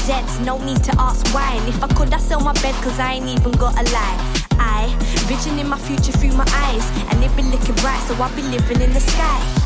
Zeds, no need to ask why. And if I could, I'd sell my bed, cause I ain't even got a lie. Vision in my future through my eyes, and it been looking bright, so I'll be living in the sky.